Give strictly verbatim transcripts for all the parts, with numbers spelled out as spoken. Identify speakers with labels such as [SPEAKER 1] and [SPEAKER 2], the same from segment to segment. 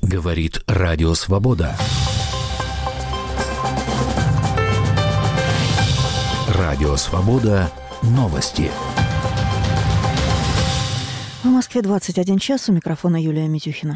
[SPEAKER 1] Говорит Радио Свобода. Радио Свобода. Новости.
[SPEAKER 2] В Москве двадцать один час. У микрофона Юлия Митюхина.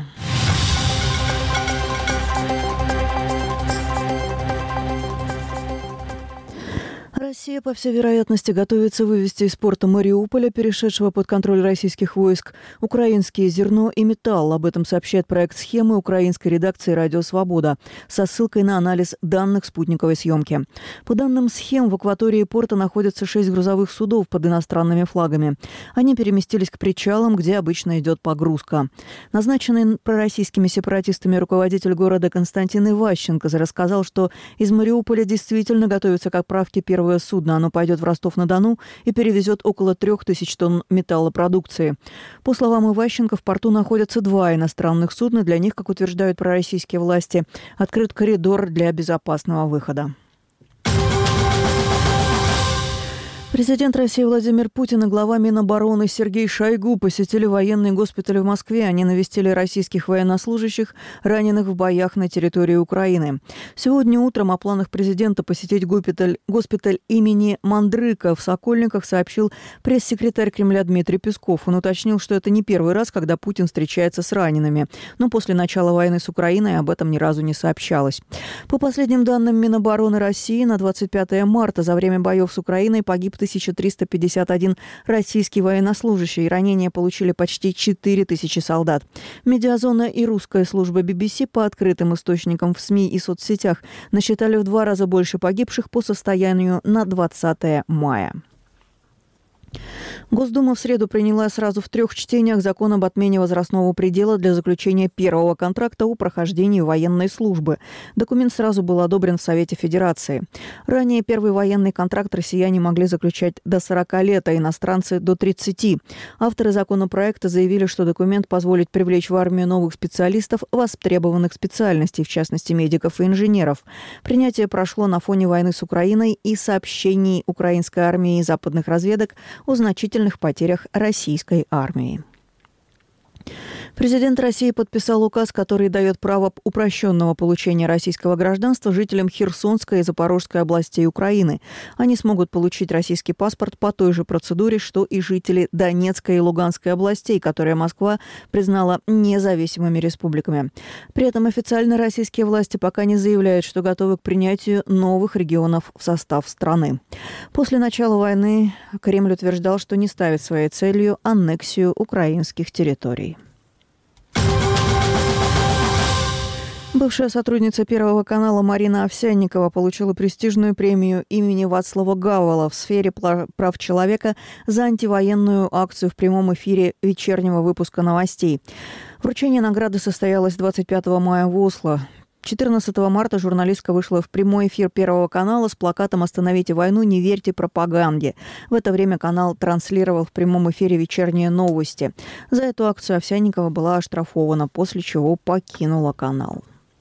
[SPEAKER 2] Россия, по всей вероятности, готовится вывести из порта Мариуполя, перешедшего под контроль российских войск, украинские зерно и металл. Об этом сообщает проект схемы украинской редакции «Радио Свобода» со ссылкой на анализ данных спутниковой съемки. По данным схем, в акватории порта находятся шесть грузовых судов под иностранными флагами. Они переместились к причалам, где обычно идет погрузка. Назначенный пророссийскими сепаратистами руководитель города Константин Иващенко рассказал, что из Мариуполя действительно готовятся к отправке первого судно. Оно пойдет в Ростов-на-Дону и перевезет около трех тысяч тонн металлопродукции. По словам Иващенко, в порту находятся два иностранных судна. Для них, как утверждают пророссийские власти, открыт коридор для безопасного выхода. Президент России Владимир Путин и глава Минобороны Сергей Шойгу посетили военный госпиталь в Москве. Они навестили российских военнослужащих, раненых в боях на территории Украины. Сегодня утром о планах президента посетить госпиталь, госпиталь имени Мандрыка в Сокольниках сообщил пресс-секретарь Кремля Дмитрий Песков. Он уточнил, что это не первый раз, когда Путин встречается с ранеными. Но после начала войны с Украиной об этом ни разу не сообщалось. По последним данным Минобороны России, на двадцать пятое марта за время боев с Украиной погиб тысяча триста пятьдесят один российский военнослужащий. Ранения получили почти четыре тысячи солдат. Медиазона и русская служба би би си по открытым источникам в СМИ и соцсетях насчитали в два раза больше погибших по состоянию на двадцатое мая. Госдума в среду приняла сразу в трех чтениях закон об отмене возрастного предела для заключения первого контракта о прохождении военной службы. Документ сразу был одобрен в Совете Федерации. Ранее первый военный контракт россияне могли заключать до сорока лет, а иностранцы до тридцати. Авторы законопроекта заявили, что документ позволит привлечь в армию новых специалистов востребованных специальностей, в частности медиков и инженеров. Принятие прошло на фоне войны с Украиной и сообщений украинской армии и западных разведок о значительных потерях российской армии. Президент России подписал указ, который дает право упрощенного получения российского гражданства жителям Херсонской и Запорожской областей Украины. Они смогут получить российский паспорт по той же процедуре, что и жители Донецкой и Луганской областей, которые Москва признала независимыми республиками. При этом официально российские власти пока не заявляют, что готовы к принятию новых регионов в состав страны. После начала войны Кремль утверждал, что не ставит своей целью аннексию украинских территорий. Бывшая сотрудница Первого канала Марина Овсянникова получила престижную премию имени Вацлава Гавела в сфере прав человека за антивоенную акцию в прямом эфире вечернего выпуска новостей. Вручение награды состоялось двадцать пятого мая в Осло. четырнадцатого марта журналистка вышла в прямой эфир Первого канала с плакатом «Остановите войну, не верьте пропаганде». В это время канал транслировал в прямом эфире вечерние новости. За эту акцию Овсянникова была оштрафована, после чего покинула канал.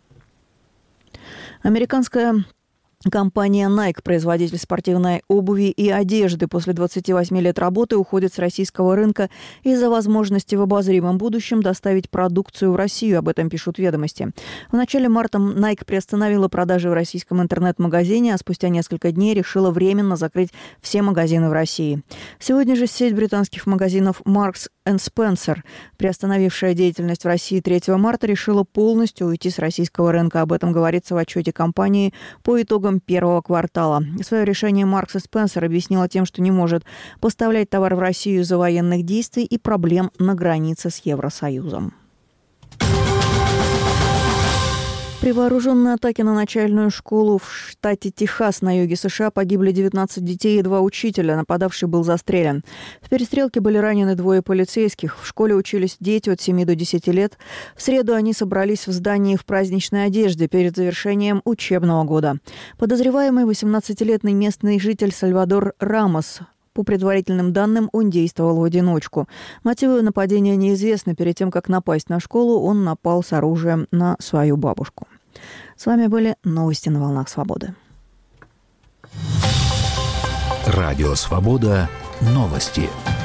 [SPEAKER 2] Американская компания Nike, производитель спортивной обуви и одежды, после двадцати восьми лет работы уходит с российского рынка из-за возможности в обозримом будущем доставить продукцию в Россию. Об этом пишут «Ведомости». В начале марта Nike приостановила продажи в российском интернет-магазине, а спустя несколько дней решила временно закрыть все магазины в России. Сегодня же сеть британских магазинов Marks энд Spencer, приостановившая деятельность в России третьего марта, решила полностью уйти с российского рынка. Об этом говорится в отчете компании по итогам первого квартала. Свое решение Marks энд Spencer объяснила тем, что не может поставлять товар в Россию из-за военных действий и проблем на границе с Евросоюзом. При вооруженной атаке на начальную школу в штате Техас на юге США погибли девятнадцать детей и два учителя. Нападавший был застрелен. В перестрелке были ранены двое полицейских. В школе учились дети от семи до десяти лет. В среду они собрались в здании в праздничной одежде перед завершением учебного года. Подозреваемый восемнадцатилетний местный житель Сальвадор Рамос. По предварительным данным, он действовал в одиночку. Мотивы нападения неизвестны. Перед тем, как напасть на школу, он напал с оружием на свою бабушку. С вами были новости на волнах свободы.
[SPEAKER 1] Радио Свобода. Новости.